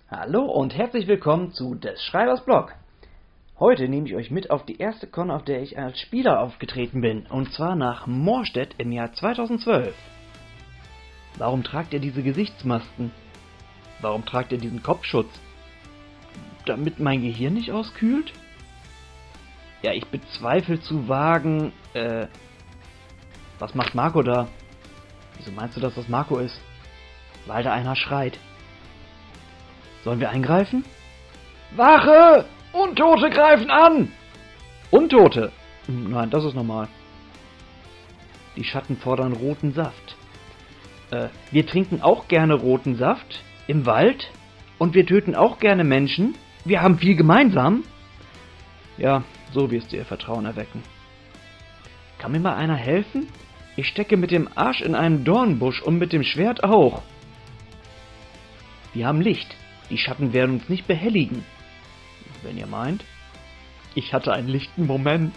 Hallo und herzlich willkommen zu des Schreibers Blog. Heute nehme ich euch mit auf die erste Con, auf der ich als Spieler aufgetreten bin, und zwar nach Moorstedt im Jahr 2012. Warum tragt ihr diese Gesichtsmasken? Warum tragt ihr diesen Kopfschutz? Damit mein Gehirn nicht auskühlt? Ja, ich bezweifle zu wagen, was macht Marco da? Wieso meinst du, dass das Marco ist? Weil da einer schreit. Sollen wir eingreifen? Wache! Untote greifen an! Untote? Nein, das ist normal. Die Schatten fordern roten Saft. Wir trinken auch gerne roten Saft im Wald und wir töten auch gerne Menschen. Wir haben viel gemeinsam. Ja, so wirst du ihr Vertrauen erwecken. Kann mir mal einer helfen? Ich stecke mit dem Arsch in einen Dornbusch und mit dem Schwert auch. Wir haben Licht. Die Schatten werden uns nicht behelligen. Wenn ihr meint. Ich hatte einen lichten Moment.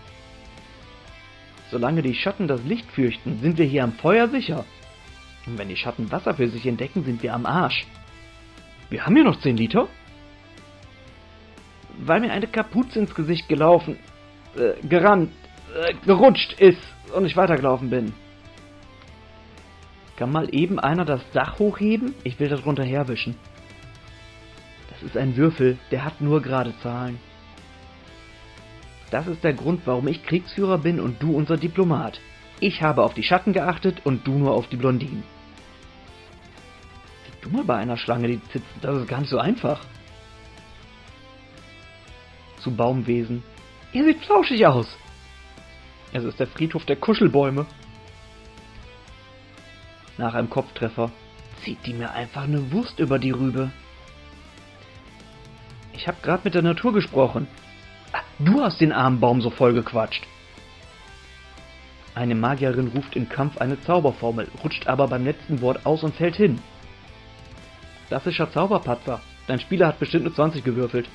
Solange die Schatten das Licht fürchten, sind wir hier am Feuer sicher. Und wenn die Schatten Wasser für sich entdecken, sind wir am Arsch. Wir haben hier noch 10 Liter? Weil mir eine Kapuze ins Gesicht gerutscht ist und ich weitergelaufen bin. Kann mal eben einer das Dach hochheben? Ich will das drunter herwischen. Das ist ein Würfel, der hat nur gerade Zahlen. Das ist der Grund, warum ich Kriegsführer bin und du unser Diplomat. Ich habe auf die Schatten geachtet und du nur auf die Blondinen. Wie du mal bei einer Schlange die Zitzen, das ist gar nicht so einfach. Zu Baumwesen. Ihr seht flauschig aus. Es ist der Friedhof der Kuschelbäume. Nach einem Kopftreffer zieht die mir einfach eine Wurst über die Rübe. Ich habe gerade mit der Natur gesprochen. Du hast den armen Baum so voll gequatscht. Eine Magierin ruft im Kampf eine Zauberformel, rutscht aber beim letzten Wort aus und fällt hin. Klassischer Zauberpatzer. Dein Spieler hat bestimmt nur 20 gewürfelt.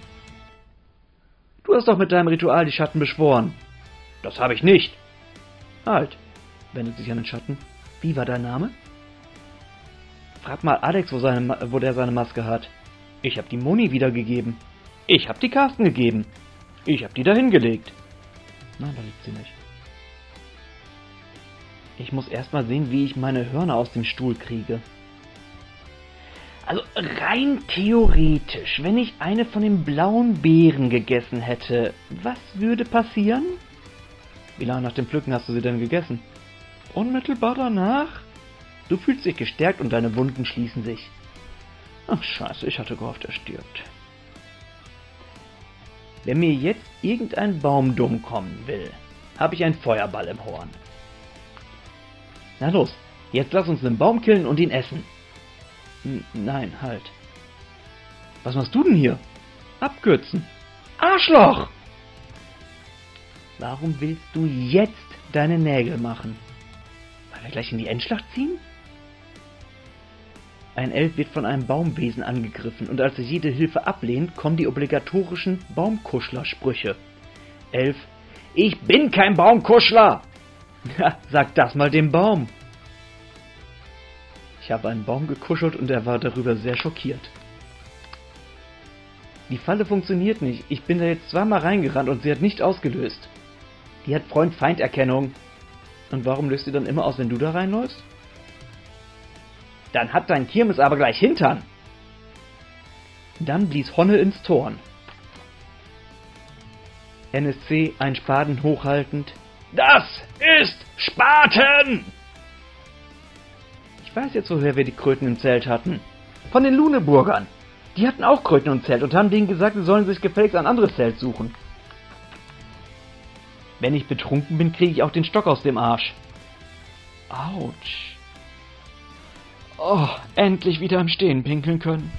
Du hast doch mit deinem Ritual die Schatten beschworen. Das habe ich nicht. Halt, wendet sich an den Schatten. Wie war dein Name? Frag mal Alex, wo der seine Maske hat. Ich habe die Moni wiedergegeben. Ich habe die Carsten gegeben. Ich habe die dahin gelegt. Nein, da liegt sie nicht. Ich muss erstmal sehen, wie ich meine Hörner aus dem Stuhl kriege. Also rein theoretisch, wenn ich eine von den blauen Beeren gegessen hätte, was würde passieren? Wie lange nach dem Pflücken hast du sie denn gegessen? Unmittelbar danach? Du fühlst dich gestärkt und deine Wunden schließen sich. Ach scheiße, ich hatte gehofft, er stirbt. Wenn mir jetzt irgendein Baum dumm kommen will, habe ich einen Feuerball im Horn. Na los, jetzt lass uns einen Baum killen und ihn essen. Nein, halt. Was machst du denn hier? Abkürzen. Arschloch! Warum willst du jetzt deine Nägel machen? Weil wir gleich in die Endschlacht ziehen? Ein Elf wird von einem Baumwesen angegriffen und als er jede Hilfe ablehnt, kommen die obligatorischen Baumkuschler-Sprüche. Elf: Ich bin kein Baumkuschler! Ja, sag das mal dem Baum. Ich habe einen Baum gekuschelt und er war darüber sehr schockiert. Die Falle funktioniert nicht. Ich bin da jetzt zweimal reingerannt und sie hat nicht ausgelöst. Die hat Freund-Feind-Erkennung. Und warum löst sie dann immer aus, wenn du da reinläufst? Dann hat dein Kirmes aber gleich Hintern. Dann blies Honne ins Torn. NSC, ein Spaten hochhaltend. Das ist Spaten! Ich weiß jetzt, woher wir die Kröten im Zelt hatten. Von den Luneburgern. Die hatten auch Kröten im Zelt und haben denen gesagt, sie sollen sich gefälligst ein anderes Zelt suchen. Wenn ich betrunken bin, kriege ich auch den Stock aus dem Arsch. Autsch. Oh, endlich wieder im Stehen pinkeln können.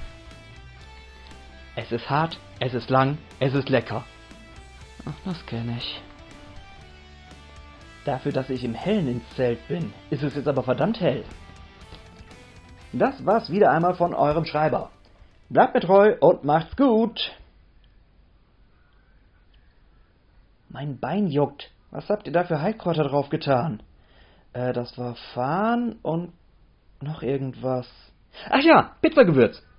Es ist hart, es ist lang, es ist lecker. Ach, das kenne ich. Dafür, dass ich im Hellen ins Zelt bin, ist es jetzt aber verdammt hell. Das war's wieder einmal von eurem Schreiber. Bleibt mir treu und macht's gut. Mein Bein juckt. Was habt ihr da für Heilkräuter drauf getan? Das war Farn und noch irgendwas. Ach ja, Pizzagewürz.